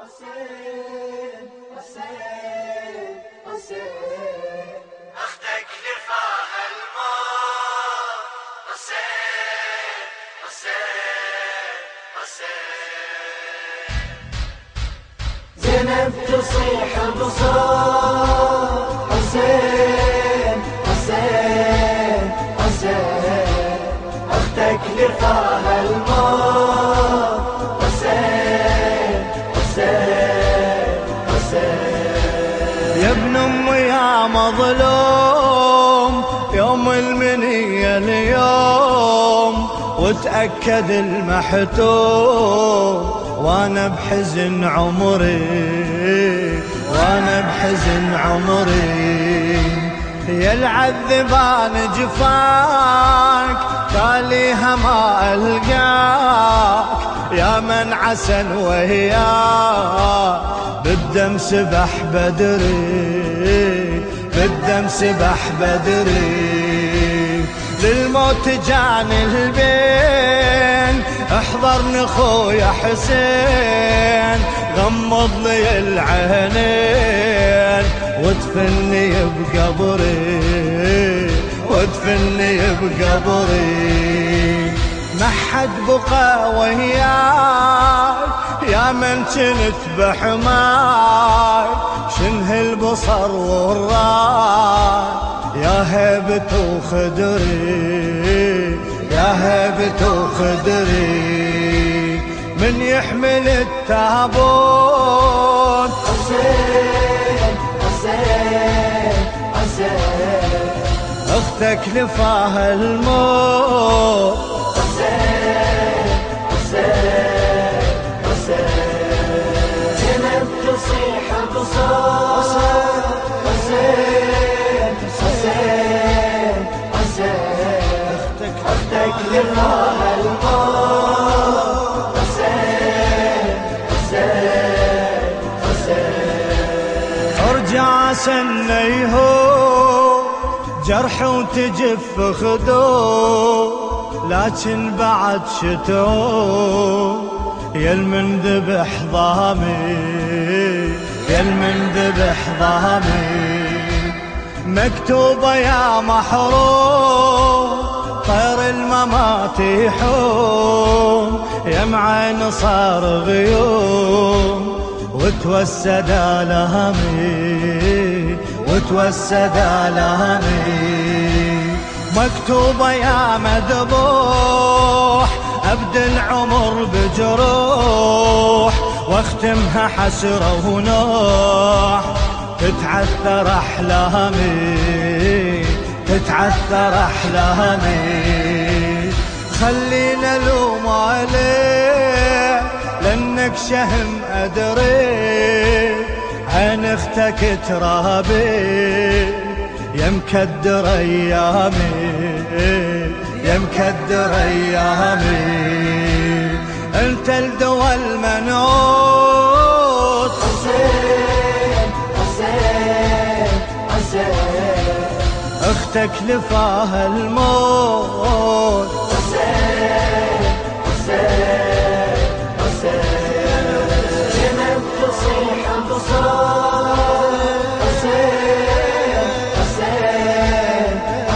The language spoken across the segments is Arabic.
حسين حسين حسين اختك لفاها الموت. حسين حسين حسين زينب تصيح بصوت. حسين حسين حسين اختك لفاها الموت. يا ابن امي يا مظلوم، يوم المنية اليوم وتأكد المحتوم، وانا بحزن عمري وانا بحزن عمري. يا العذبان جفاك تاليها ما القاك، يا من عسن وياك بالدم سبح بدري بالدم سبح بدري. للموت جاني البين احضرني خويا حسين، غمض لي العينين وادفني بقبري وادفني بقبري. ما حد بقى وياي يا من كنت بحماي، شنه البصر والراي يا هيبة وخدري يا هيبة وخدري. من يحمل التابوت. حسين حسين حسين اختك لفاها الموت. حسين حسين حسين زينب تصيح بصوت. حسين حسين حسين اختك لفاها الموت. حسين حسين حسين ارجع سنيهو جرح وتجف خدود، لكن بعد شتو يا المنذبح ضامي يا المنذبح ضامي. مكتوبة يا محروم طير الممات يحوم، يا معين صار غيوم وتوسد آلامي وتوسد آلامي. مكتوبة يا مذبوح أبدي العمر بجروح، واختمها حسرة ونوح تتعثر أحلامي تتعثر أحلامي. خلينا لوم عليه لأنك شهم أدري، عين اختك ترابي يا مكدر ايامي يا مكدر ايامي. انت الدوا المنعوت. حسين حسين حسين اختك لفاها الموت. حسين حسين حسين زينب تصيح بصوت. حسين حسين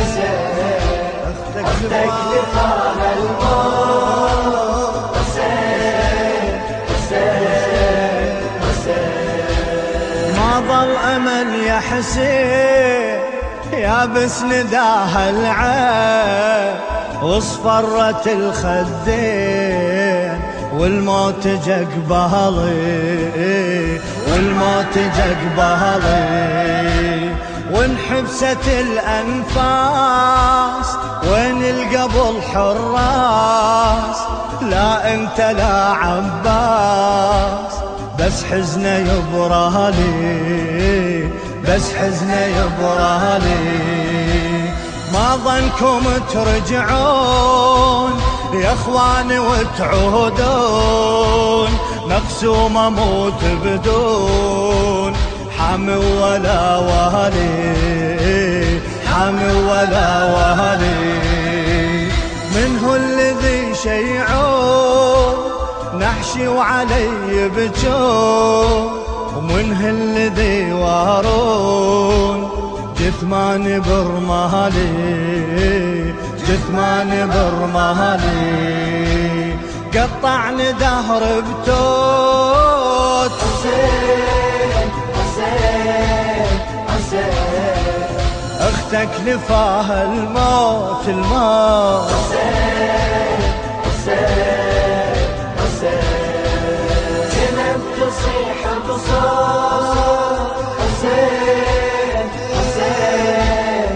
اختك لفاها الموت. حسين حسين حسين ما ضل امل يا حسين يا بس نداها العين، واصفرت الخدين والموت جا قبالي والموت جا قبالي. وانحبست الأنفاس وين القبل حراس، لا انت لا عباس بس حزنه يبرالي بس حزنه يبرالي. ما ظنكم ترجعون يا اخواني وتعودون، مقسوم اموت بدون حامي ولا والي حامي ولا والي. من هو الذي شيعون نحشي وعلي يبجون ومنه الذي وارون جثمان برمالي جثمان برمالي قطعني دهر بتوت حسين حسين حسين اختك لفاها الموت الموت حسين حسين حسين زينب تصيح بصوت حسين حسين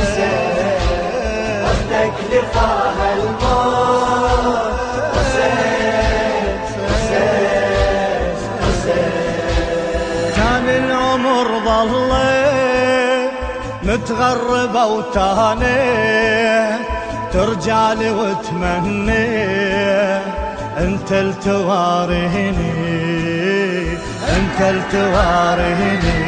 حسين اختك لفاها الموت حسين حسين حسين كان العمر ظليت متغربة وتهنيت ترجع لي وتمني انت التوارهني انت التوارهني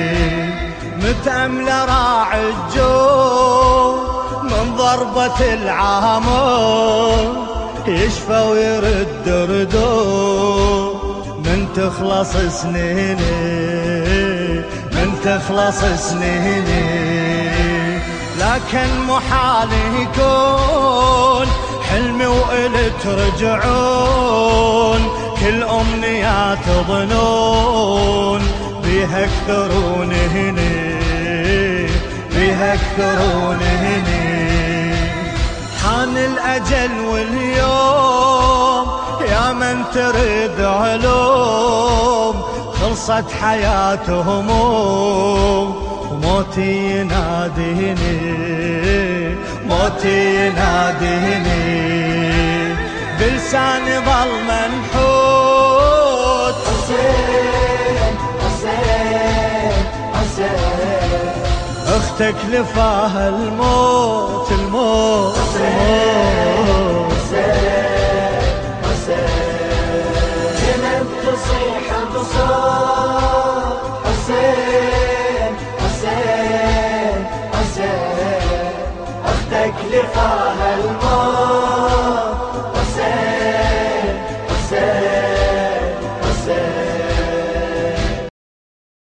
متأملة راعي الجود من ضربة العامر يشفى ويرد ردود من تخلص سنيني من تخلص سنيني لكن محال يكون حلمي وإلي ترجعون كل أمنيات ظنون بيها كثرون هني بيها كثرون هني حان الأجل واليوم يا من تريد علوم خلصت حياتهم وموتي يناديني موتي يناديني بلساني ظل منحوت حسين حسين حسين اختك لفاها الموت الموت الموت حسين حسين زينب تصيح بصوت حسين حسين حسين اختك لفاها الموت